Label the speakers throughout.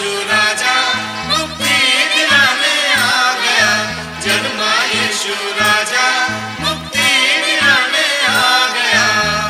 Speaker 1: यीशु राजा मुक्ति दिलाने आ गया। जन्मा यीशु राजा मुक्ति दिलाने आ गया।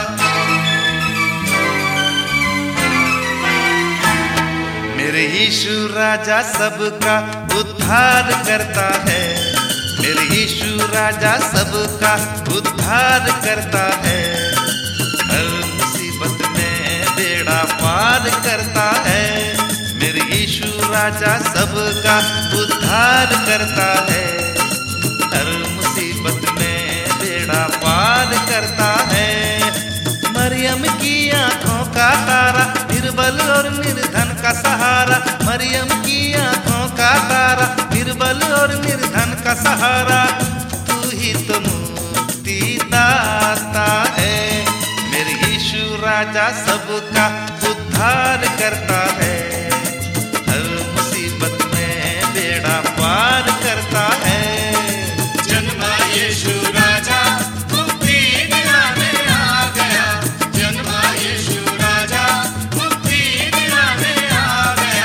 Speaker 2: मेरे यीशु राजा सबका उद्धार करता है। मेरे यीशु राजा सबका उद्धार करता है। हर मुसीबत में बेड़ा पार करता है। मेरे यीशु राजा सबका उद्धार करता है। हर मुसीबत में बेड़ा पार करता है। मरियम की आंखों का तारा, निर्बल और निर्धन का सहारा। मरियम की आंखों का तारा, निर्बल और निर्धन का सहारा। तू ही तो मुक्ति दाता है। मेरे यीशु राजा सबका उद्धार करता है। हर मुसीबत में बेड़ा पार करता है।
Speaker 1: जन्मा यीशु राजा मुक्ति दिलाने आ गया। जन्मा यीशु राजा मुक्ति दिलाने आ गया।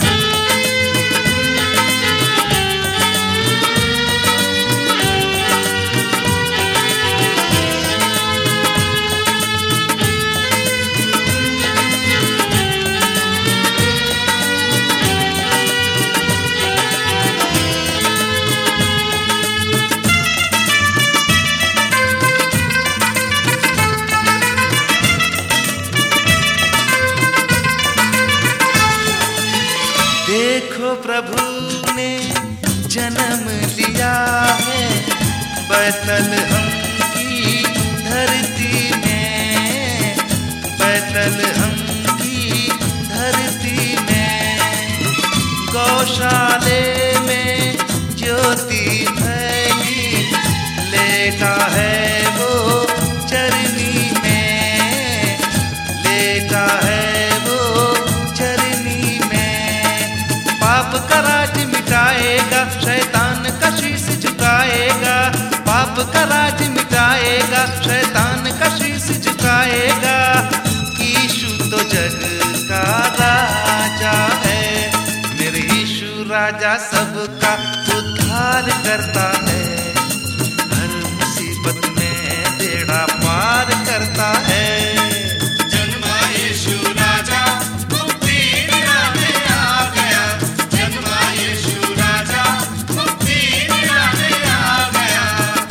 Speaker 2: देखो प्रभु ने जन्म लिया है बैतलहम की धरती में। बैतलहम की धरती में गौशाले में ज्योति फैली। लेटा है वो चरनी में। लेटा है वो चरनी में। पाप का राज मिटाएगा, शैतान का शीश झुकाएगा। पाप का राज मिटाएगा, शैतान का शीश झुकाएगा। यीशु तो जग का राजा है। मेरे यीशु राजा सबका उद्धार करता है। हर मुसीबत में बेड़ा पार करता है।
Speaker 1: जन्मा यीशु राजा मुक्ति दिलाने आ गया। जन्मा यीशु राजा मुक्ति दिलाने आ गया।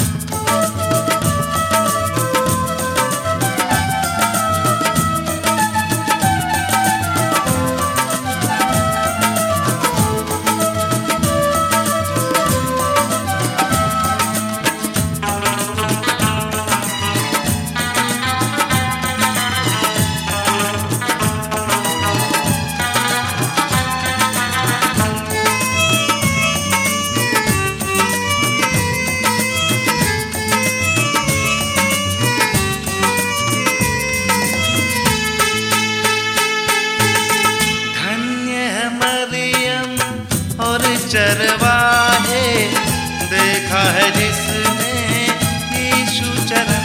Speaker 2: चरवाहे देखा है जिसने यीशु चरण।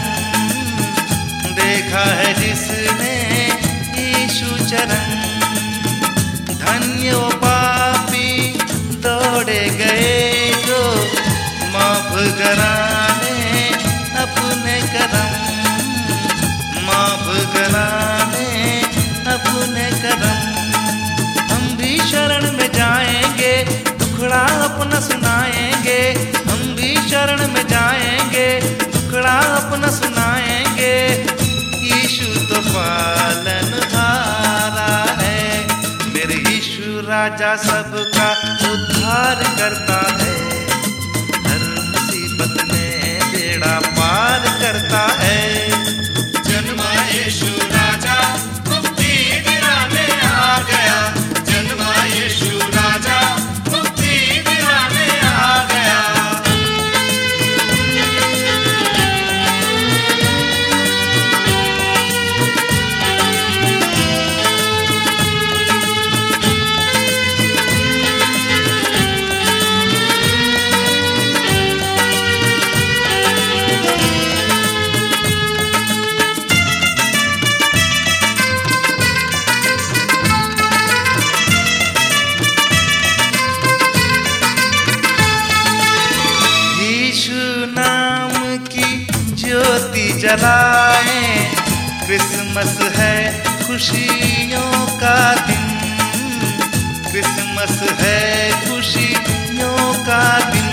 Speaker 2: देखा है जिसने यीशु चरण। धन्य वो पापी दौड़े गए जो माफ कराने अपने करम। माफ कराने अपने करम। हम भी शरण में जाएंगे, दुखड़ा अपना सुनाएंगे। हम भी शरण में जाएंगे, दुखड़ा अपना सुनाएंगे। यीशु तो पालनहारा है। मेरे यीशु राजा सबका उद्धार करता है। हर मुसीबत में बेड़ा पार करता है।
Speaker 1: जन्मा यीशु राजा मुक्ति दिलाने आ गया। जन्मा यीशु राजा मुक्ति दिलाने आ गया।
Speaker 2: खुशियों का दिन, क्रिसमस है खुशियों का दिन।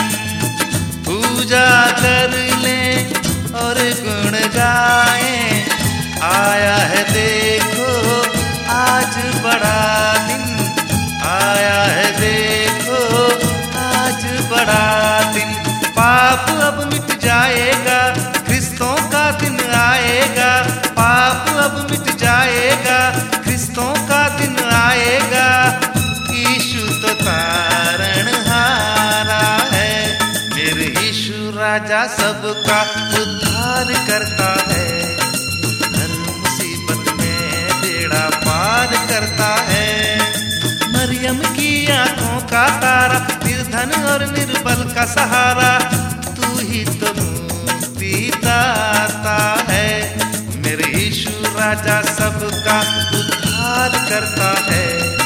Speaker 2: पूजा कर लें और गुण गाएं, आया है देखो आज बड़ा दिन, आया है देखो आज बड़ा दिन। पाप अब मिट जाएगा, क्रिस्तों का दिन आएगा। पाप अब मिट जाएगा, क्रिस्तों का दिन आएगा। यीशु तो तारणहारा है, मेरे यीशु राजा सबका उद्धार करता है। हर मुसीबत में बेड़ा पार करता है। मरियम की आंखों का तारा, निर्धन और निर्बल का सहारा, तू ही तो मुक्ति दाता है। मेरे यीशु राजा सबका उद्धार करता है।